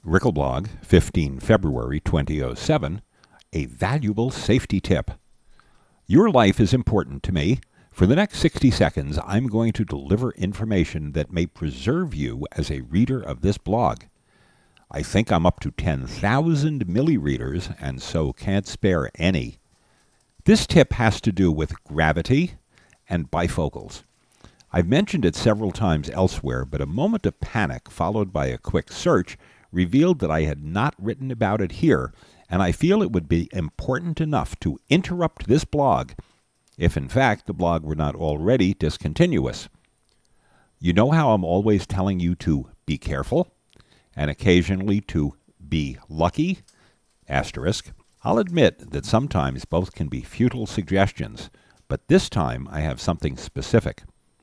Rickelblog, 15 February 2007, a valuable safety tip. Your life is important to me. For the next 60 seconds, I'm going to deliver information that may preserve you as a reader of this blog. I think I'm up to 10,000 millireaders and so can't spare any. This tip has to do with gravity and bifocals. I've mentioned it several times elsewhere, but a moment of panic followed by a quick search revealed that I had not written about it here, and I feel it would be important enough to interrupt this blog if in fact the blog were not already discontinuous. You know how I'm always telling you to be careful and occasionally to be lucky? Asterisk. I'll admit that sometimes both can be futile suggestions, but this time I have something specific.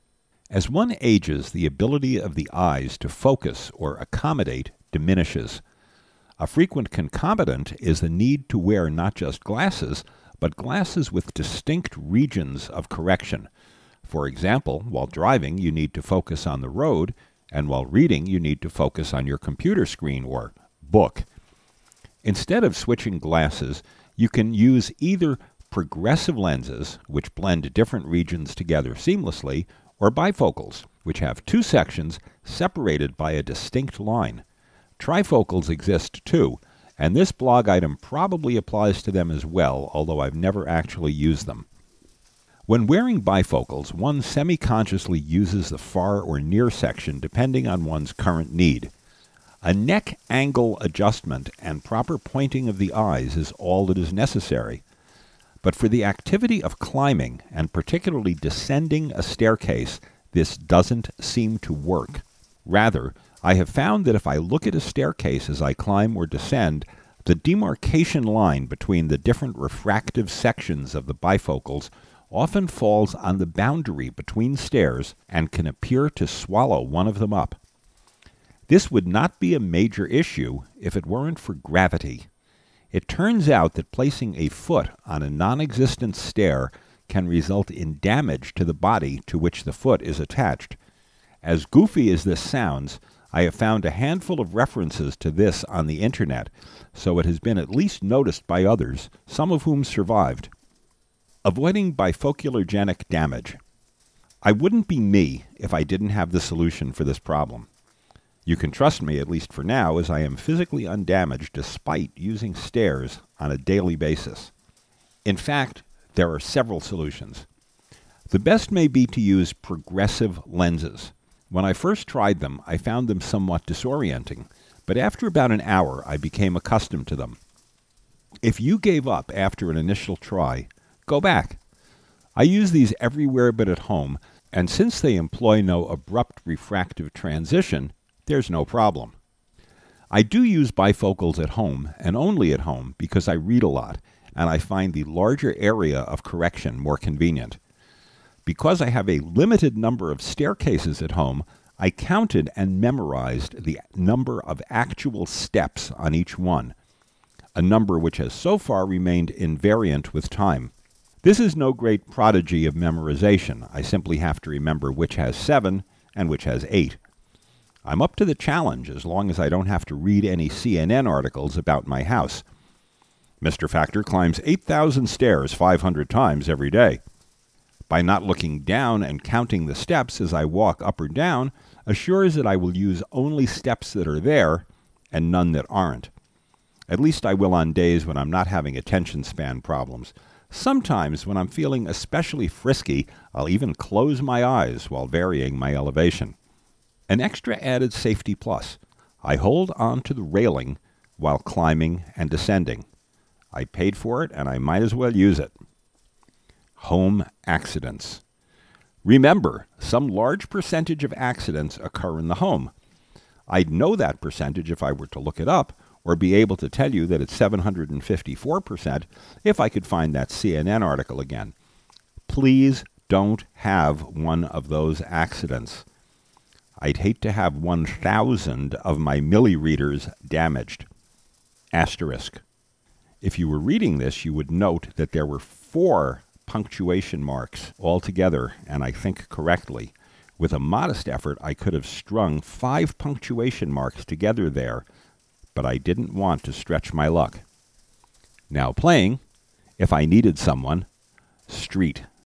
As one ages, the ability of the eyes to focus or accommodate diminishes. A frequent concomitant is the need to wear not just glasses, but glasses with distinct regions of correction. For example, while driving, you need to focus on the road, and while reading, you need to focus on your computer screen or book. Instead of switching glasses, you can use either progressive lenses, which blend different regions together seamlessly, or bifocals, which have two sections separated by a distinct line. Trifocals exist too, and this blog item probably applies to them as well, although I've never actually used them. When wearing bifocals, one semi-consciously uses the far or near section depending on one's current need. A neck angle adjustment and proper pointing of the eyes is all that is necessary. But for the activity of climbing, and particularly descending a staircase, this doesn't seem to work. Rather, I have found that if I look at a staircase as I climb or descend, the demarcation line between the different refractive sections of the bifocals often falls on the boundary between stairs and can appear to swallow one of them up. This would not be a major issue if it weren't for gravity. It turns out that placing a foot on a non-existent stair can result in damage to the body to which the foot is attached. As goofy as this sounds, I have found a handful of references to this on the internet, so it has been at least noticed by others, some of whom survived. Avoiding bifoculargenic damage. I wouldn't be me if I didn't have the solution for this problem. You can trust me, at least for now, as I am physically undamaged despite using stairs on a daily basis. In fact, there are several solutions. The best may be to use progressive lenses. When I first tried them, I found them somewhat disorienting, but after about an hour, I became accustomed to them. If you gave up after an initial try, go back. I use these everywhere but at home, and since they employ no abrupt refractive transition, there's no problem. I do use bifocals at home, and only at home, because I read a lot, and I find the larger area of correction more convenient. Because I have a limited number of staircases at home, I counted and memorized the number of actual steps on each one, a number which has so far remained invariant with time. This is no great prodigy of memorization. I simply have to remember which has 7 and which has 8. I'm up to the challenge as long as I don't have to read any CNN articles about my house. Mr. Factor climbs 8,000 stairs 500 times every day. By not looking down and counting the steps as I walk up or down, assures that I will use only steps that are there and none that aren't. At least I will on days when I'm not having attention span problems. Sometimes when I'm feeling especially frisky, I'll even close my eyes while varying my elevation. An extra added safety plus. I hold on to the railing while climbing and descending. I paid for it and I might as well use it. Home accidents. Remember, some large percentage of accidents occur in the home. I'd know that percentage if I were to look it up, or be able to tell you that it's 754% if I could find that CNN article again. Please don't have one of those accidents. I'd hate to have 1,000 of my millireaders damaged. Asterisk. If you were reading this, you would note that there were 4 punctuation marks altogether, and I think correctly. With a modest effort, I could have strung 5 punctuation marks together there, but I didn't want to stretch my luck. Now playing, if I needed someone, street.